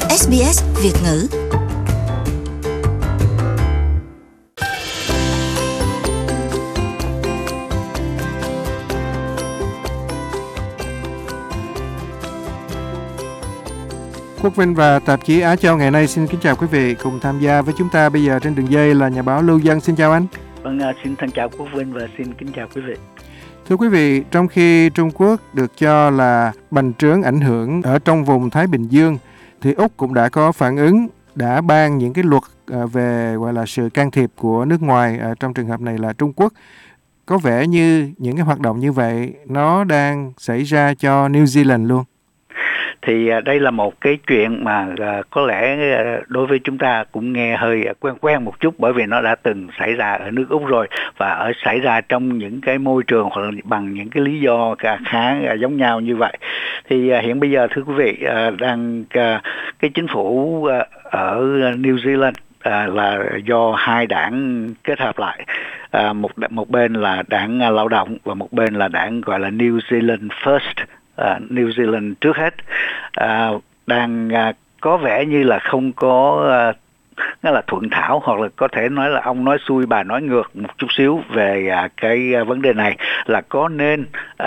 SBS Việt ngữ. Quốc Vinh và tạp chí Á Châu ngày nay xin kính chào quý vị. Cùng tham gia với chúng ta bây giờ trên đường dây là nhà báo Lưu Dân. Xin chào anh. Vâng, xin thân chào Quốc Vinh và xin kính chào quý vị. Thưa quý vị, trong khi Trung Quốc được cho là bành trướng ảnh hưởng ở trong vùng Thái Bình Dương, thì Úc cũng đã có phản ứng, đã ban những cái luật về gọi là sự can thiệp của nước ngoài, trong trường hợp này là Trung Quốc. Có vẻ như những cái hoạt động như vậy nó đang xảy ra cho New Zealand luôn. Thì đây là một cái chuyện mà có lẽ đối với chúng ta cũng nghe hơi quen một chút, bởi vì nó đã từng xảy ra ở nước Úc rồi và xảy ra trong những cái môi trường hoặc là bằng những cái lý do khá giống nhau như vậy. Thì hiện bây giờ thưa quý vị, đang cái chính phủ ở New Zealand là do hai đảng kết hợp lại, một bên là đảng lao động và một bên là đảng gọi là New Zealand First, New Zealand trước hết, đang có vẻ như là không có nó là thuận thảo, hoặc là có thể nói là ông nói xuôi bà nói ngược một chút xíu về cái vấn đề này, là có nên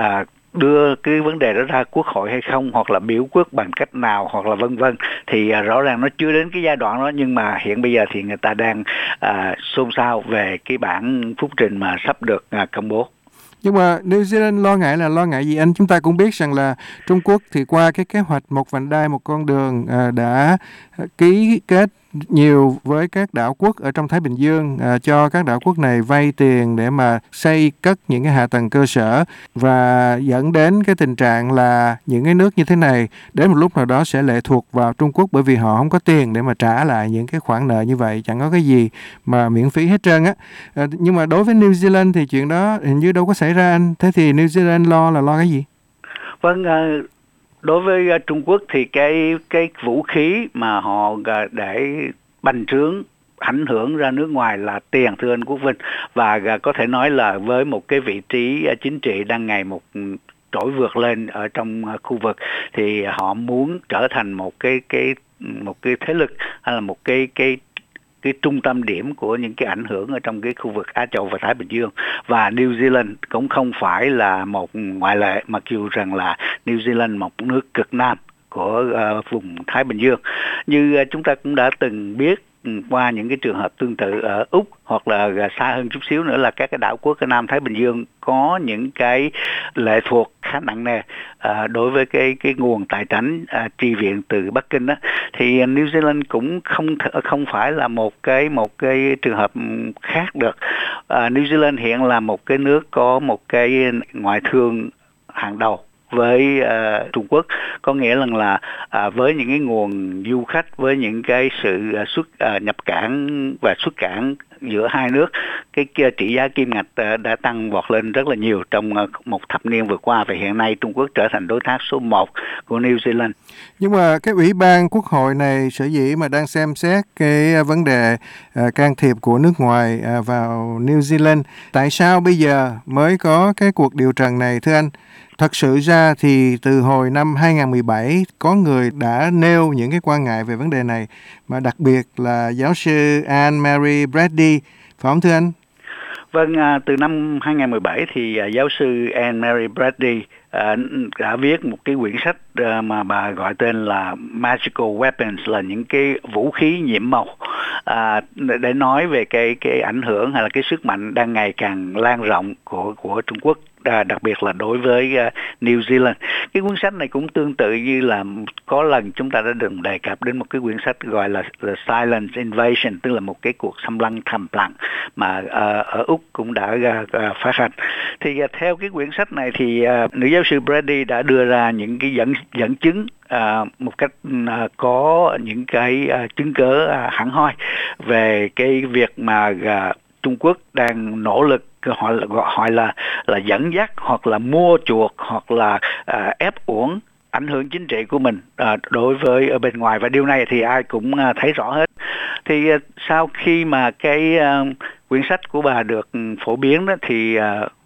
đưa cái vấn đề đó ra quốc hội hay không, hoặc là biểu quyết bằng cách nào, hoặc là vân vân. Thì rõ ràng nó chưa đến cái giai đoạn đó, nhưng mà hiện bây giờ thì người ta đang xôn xao về cái bản phúc trình mà sắp được công bố. Nhưng mà New Zealand lo ngại là lo ngại gì anh? Chúng ta cũng biết rằng là Trung Quốc thì qua cái kế hoạch một vành đai một con đường đã ký kết nhiều với các đảo quốc ở trong Thái Bình Dương, cho các đảo quốc này vay tiền để mà xây cất những cái hạ tầng cơ sở, và dẫn đến cái tình trạng là những cái nước như thế này đến một lúc nào đó sẽ lệ thuộc vào Trung Quốc, bởi vì họ không có tiền để mà trả lại những cái khoản nợ như vậy, chẳng có cái gì mà miễn phí hết trơn á. Nhưng mà đối với New Zealand thì chuyện đó hình như đâu có xảy ra anh. Thế thì New Zealand lo cái gì? Vâng, đối với Trung Quốc thì cái vũ khí mà họ để bành trướng ảnh hưởng ra nước ngoài là tiền, thưa anh Quốc Vinh, và có thể nói là với một cái vị trí chính trị đang ngày một trỗi vượt lên ở trong khu vực, thì họ muốn trở thành một cái thế lực, hay là một cái trung tâm điểm của những cái ảnh hưởng ở trong cái khu vực Á Châu và Thái Bình Dương. Và New Zealand cũng không phải là một ngoại lệ, mặc dù rằng là New Zealand một nước cực nam của vùng Thái Bình Dương. Như chúng ta cũng đã từng biết qua những cái trường hợp tương tự ở Úc, hoặc là xa hơn chút xíu nữa là các cái đảo quốc ở Nam Thái Bình Dương có những cái lệ thuộc khá nặng nề đối với cái nguồn tài chính tri viện từ Bắc Kinh đó. Thì New Zealand cũng không phải là một cái trường hợp khác được. New Zealand hiện là một cái nước có một cái ngoại thương hàng đầu với Trung Quốc, có nghĩa là với những cái nguồn du khách, với những cái sự nhập cảng và xuất cảng giữa hai nước, cái trị giá kim ngạch đã tăng vọt lên rất là nhiều trong một thập niên vừa qua, và hiện nay Trung Quốc trở thành đối tác số 1 của New Zealand. Nhưng mà cái ủy ban quốc hội này sở dĩ mà đang xem xét cái vấn đề can thiệp của nước ngoài vào New Zealand, tại sao bây giờ mới có cái cuộc điều trần này thưa anh? Thật sự ra thì từ hồi năm 2017 có người đã nêu những cái quan ngại về vấn đề này, mà đặc biệt là giáo sư Anne-Marie Brady, phải không thưa anh? Vâng, từ năm 2017 thì giáo sư Anne-Marie Brady đã viết một cái quyển sách mà bà gọi tên là Magical Weapons, là những cái vũ khí nhiệm màu, để nói về cái ảnh hưởng hay là cái sức mạnh đang ngày càng lan rộng của Trung Quốc, đặc biệt là đối với New Zealand. Cái cuốn sách này cũng tương tự như là có lần chúng ta đã từng đề cập đến một cái quyển sách gọi là The Silent Invasion, tức là một cái cuộc xâm lăng thầm lặng mà ở Úc cũng đã phát hành. Thì theo cái quyển sách này thì nữ giáo sư Brady đã đưa ra những cái dẫn chứng một cách có những cái chứng cớ hẳn hoi về cái việc mà Trung Quốc đang nỗ lực, gọi là dẫn dắt, hoặc là mua chuộc, hoặc là ép uổng ảnh hưởng chính trị của mình đối với ở bên ngoài, và điều này thì ai cũng thấy rõ hết. Thì sau khi mà cái quyển sách của bà được phổ biến đó, thì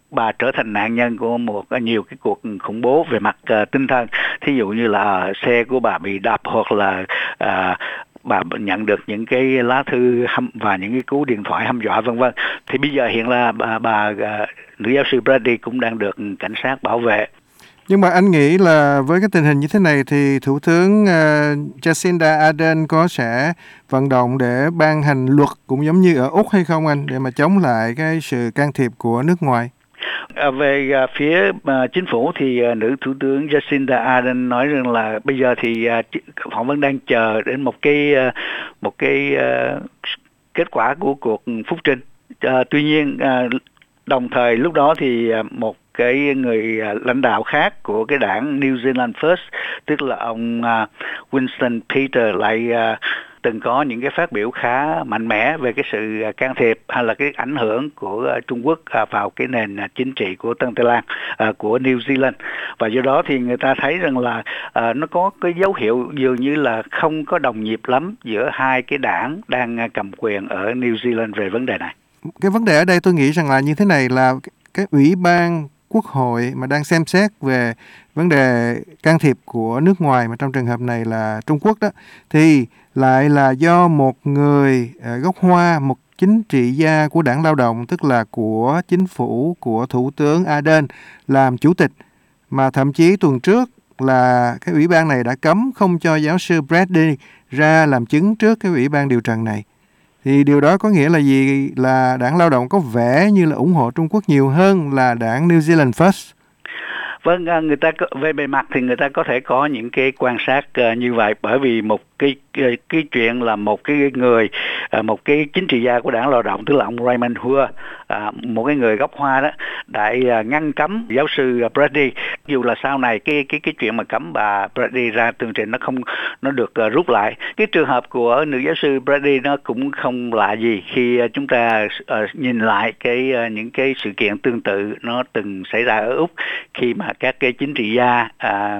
bà trở thành nạn nhân của nhiều cái cuộc khủng bố về mặt tinh thần, thí dụ như là xe của bà bị đập, hoặc là bà nhận được những cái lá thư và những cái cú điện thoại hăm dọa vân vân. Thì bây giờ hiện là bà nữ giáo sư Brady cũng đang được cảnh sát bảo vệ. Nhưng mà anh nghĩ là với cái tình hình như thế này thì Thủ tướng Jacinda Ardern có sẽ vận động để ban hành luật cũng giống như ở Úc hay không anh, để mà chống lại cái sự can thiệp của nước ngoài? Về phía chính phủ thì nữ thủ tướng Jacinda Ardern nói rằng là bây giờ thì họ vẫn đang chờ đến một cái kết quả của cuộc phúc trình. Tuy nhiên đồng thời lúc đó thì một cái người lãnh đạo khác của cái đảng New Zealand First, tức là ông Winston Peters, lại từng có những cái phát biểu khá mạnh mẽ về cái sự can thiệp hay là cái ảnh hưởng của Trung Quốc vào cái nền chính trị của Tân Tây Lan, của New Zealand. Và do đó thì người ta thấy rằng là nó có cái dấu hiệu dường như là không có đồng nhịp lắm giữa hai cái đảng đang cầm quyền ở New Zealand về vấn đề này. Cái vấn đề ở đây tôi nghĩ rằng là như thế này, là cái ủy ban quốc hội mà đang xem xét về vấn đề can thiệp của nước ngoài, mà trong trường hợp này là Trung Quốc đó, thì lại là do một người gốc Hoa, một chính trị gia của đảng Lao động, tức là của chính phủ của Thủ tướng Ardern làm chủ tịch. Mà thậm chí tuần trước là cái ủy ban này đã cấm không cho giáo sư Brady ra làm chứng trước cái ủy ban điều trần này. Thì điều đó có nghĩa là gì? Là đảng Lao động có vẻ như là ủng hộ Trung Quốc nhiều hơn là đảng New Zealand First. Vâng, người ta về bề mặt thì người ta có thể có những cái quan sát như vậy, bởi vì một cái chuyện là một cái chính trị gia của đảng Lao động, tức là ông Raymond Hua, một cái người gốc Hoa đó, đã ngăn cấm giáo sư Brady. Dù là sau này cái chuyện mà cấm bà Brady ra tường trình nó được rút lại. Cái trường hợp của nữ giáo sư Brady nó cũng không lạ gì khi chúng ta nhìn lại những cái sự kiện tương tự nó từng xảy ra ở Úc, khi mà các cái chính trị gia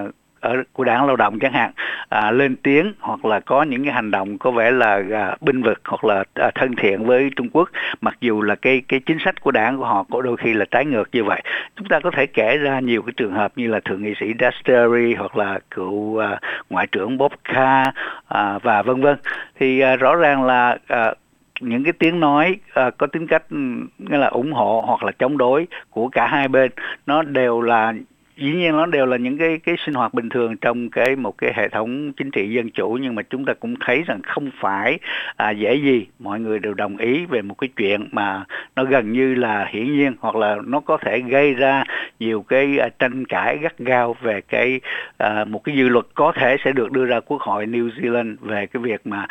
của đảng Lao động chẳng hạn lên tiếng hoặc là có những cái hành động có vẻ là bênh vực hoặc là thân thiện với Trung Quốc, mặc dù là cái chính sách của đảng của họ có đôi khi là trái ngược như vậy. Chúng ta có thể kể ra nhiều cái trường hợp như là thượng nghị sĩ Dasteri hoặc là cựu ngoại trưởng Bob Carr và vân vân. Thì rõ ràng là những cái tiếng nói có tính cách nghĩa là ủng hộ hoặc là chống đối của cả hai bên, nó đều là dĩ nhiên nó đều là những cái sinh hoạt bình thường trong một cái hệ thống chính trị dân chủ, nhưng mà chúng ta cũng thấy rằng không phải dễ gì mọi người đều đồng ý về một cái chuyện mà nó gần như là hiển nhiên, hoặc là nó có thể gây ra nhiều cái tranh cãi gắt gao về một cái dự luật có thể sẽ được đưa ra Quốc hội New Zealand về cái việc mà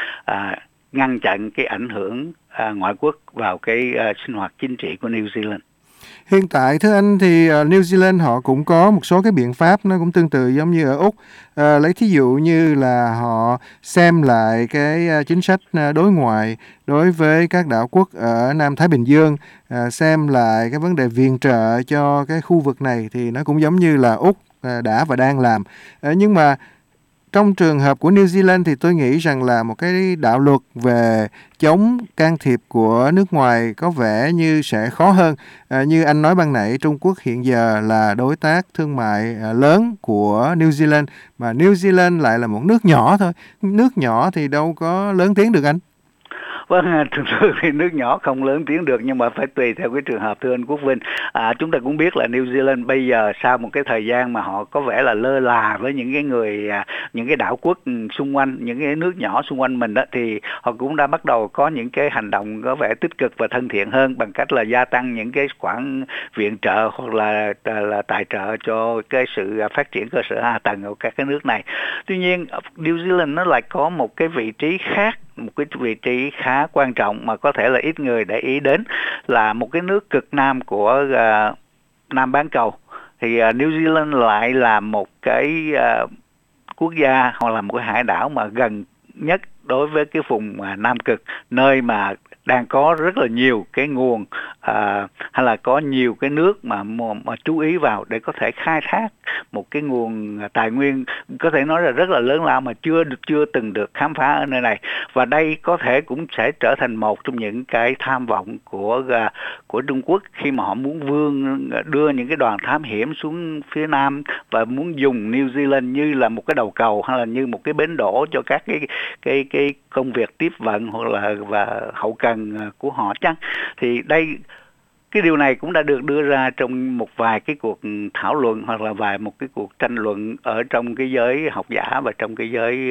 ngăn chặn cái ảnh hưởng ngoại quốc vào cái sinh hoạt chính trị của New Zealand. Hiện tại thưa anh thì New Zealand họ cũng có một số cái biện pháp nó cũng tương tự giống như ở Úc. Lấy thí dụ như là họ xem lại cái chính sách đối ngoại đối với các đảo quốc ở Nam Thái Bình Dương, xem lại cái vấn đề viện trợ cho cái khu vực này, thì nó cũng giống như là Úc đã và đang làm. Nhưng mà trong trường hợp của New Zealand thì tôi nghĩ rằng là một cái đạo luật về chống can thiệp của nước ngoài có vẻ như sẽ khó hơn. Như anh nói ban nãy, Trung Quốc hiện giờ là đối tác thương mại lớn của New Zealand, mà New Zealand lại là một nước nhỏ thôi. Nước nhỏ thì đâu có lớn tiếng được anh. Vâng, thường thường thì nước nhỏ không lớn tiếng được, nhưng mà phải tùy theo cái trường hợp, thưa anh Quốc Vinh. Chúng ta cũng biết là New Zealand bây giờ sau một cái thời gian mà họ có vẻ là lơ là với những cái đảo quốc xung quanh, những cái nước nhỏ xung quanh mình đó, thì họ cũng đã bắt đầu có những cái hành động có vẻ tích cực và thân thiện hơn bằng cách là gia tăng những cái khoản viện trợ hoặc là tài trợ cho cái sự phát triển cơ sở hạ tầng ở các cái nước này. Tuy nhiên, New Zealand nó lại có một cái vị trí khác, một cái vị trí khá quan trọng mà có thể là ít người để ý đến, là một cái nước cực nam của Nam bán cầu. Thì New Zealand lại là một cái quốc gia hoặc là một cái hải đảo mà gần nhất đối với cái vùng Nam Cực, nơi mà đang có rất là nhiều cái nguồn hay là có nhiều cái nước mà chú ý vào để có thể khai thác một cái nguồn tài nguyên có thể nói là rất là lớn lao mà chưa từng được khám phá ở nơi này. Và đây có thể cũng sẽ trở thành một trong những cái tham vọng của Trung Quốc khi mà họ muốn đưa những cái đoàn thám hiểm xuống phía Nam và muốn dùng New Zealand như là một cái đầu cầu hay là như một cái bến đỗ cho các cái công việc tiếp vận hoặc là và hậu cần của họ chăng. Thì cái điều này cũng đã được đưa ra trong một vài cái cuộc thảo luận hoặc là một cái cuộc tranh luận ở trong cái giới học giả và trong cái giới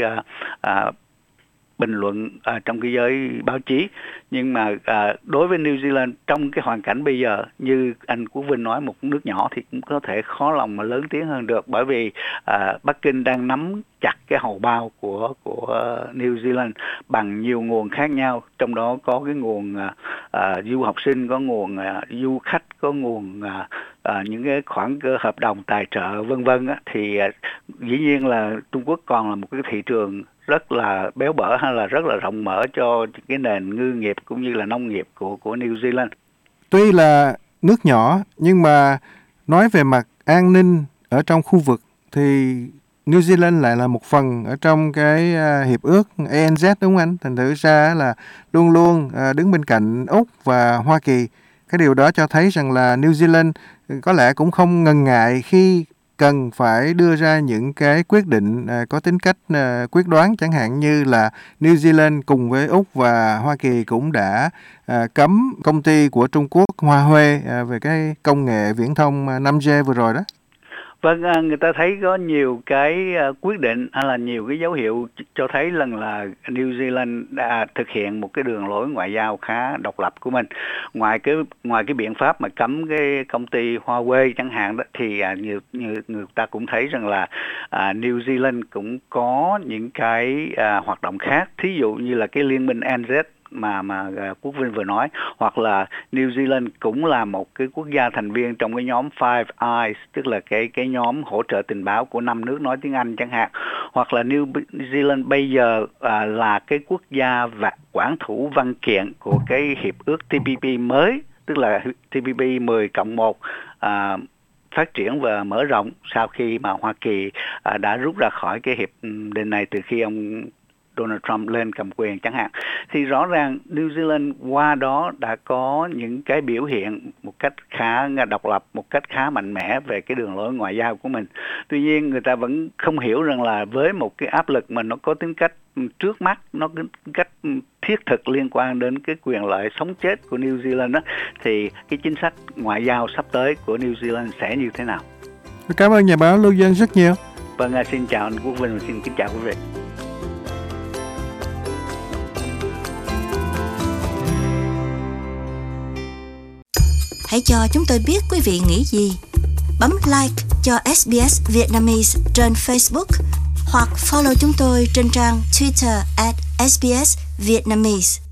bình luận trong cái giới báo chí. Nhưng mà đối với New Zealand trong cái hoàn cảnh bây giờ, như anh Quốc Vinh nói, một nước nhỏ thì cũng có thể khó lòng mà lớn tiếng hơn được, bởi vì Bắc Kinh đang nắm chặt cái hầu bao của New Zealand bằng nhiều nguồn khác nhau, trong đó có cái nguồn du học sinh, có nguồn du khách, có nguồn những cái khoản hợp đồng tài trợ vân vân á. Thì dĩ nhiên là Trung Quốc còn là một cái thị trường rất là béo bở hay là rất là rộng mở cho cái nền ngư nghiệp cũng như là nông nghiệp của New Zealand. Tuy là nước nhỏ nhưng mà nói về mặt an ninh ở trong khu vực thì New Zealand lại là một phần ở trong cái hiệp ước ANZ, đúng không anh? Thành thử ra là luôn luôn đứng bên cạnh Úc và Hoa Kỳ. Cái điều đó cho thấy rằng là New Zealand có lẽ cũng không ngần ngại khi cần phải đưa ra những cái quyết định có tính cách quyết đoán, chẳng hạn như là New Zealand cùng với Úc và Hoa Kỳ cũng đã cấm công ty của Trung Quốc Huawei về cái công nghệ viễn thông 5G vừa rồi đó. Vâng, người ta thấy có nhiều cái quyết định hay là nhiều cái dấu hiệu cho thấy rằng là New Zealand đã thực hiện một cái đường lối ngoại giao khá độc lập của mình. Ngoài cái biện pháp mà cấm cái công ty Huawei chẳng hạn đó, thì như người ta cũng thấy rằng là New Zealand cũng có những cái hoạt động khác, thí dụ như là cái liên minh ANZ mà Quốc Vinh vừa nói, hoặc là New Zealand cũng là một cái quốc gia thành viên trong cái nhóm Five Eyes, tức là cái nhóm hỗ trợ tình báo của 5 nước nói tiếng Anh chẳng hạn, hoặc là New Zealand bây giờ là cái quốc gia và quản thủ văn kiện của cái hiệp ước TPP mới, tức là TPP 10+1 phát triển và mở rộng sau khi mà Hoa Kỳ đã rút ra khỏi cái hiệp định này từ khi ông Donald Trump lên cầm quyền chẳng hạn. Thì rõ ràng New Zealand qua đó đã có những cái biểu hiện một cách khá độc lập, một cách khá mạnh mẽ về cái đường lối ngoại giao của mình. Tuy nhiên người ta vẫn không hiểu rằng là với một cái áp lực mà nó có tính cách trước mắt, nó có tính cách thiết thực liên quan đến cái quyền lợi sống chết của New Zealand đó, thì cái chính sách ngoại giao sắp tới của New Zealand sẽ như thế nào? Cảm ơn nhà báo Lưu Dân rất nhiều. Vâng, xin chào anh Quốc Vinh và xin kính chào quý vị. Hãy cho chúng tôi biết quý vị nghĩ gì. Bấm like cho SBS Vietnamese trên Facebook hoặc follow chúng tôi trên trang Twitter @SBS Vietnamese.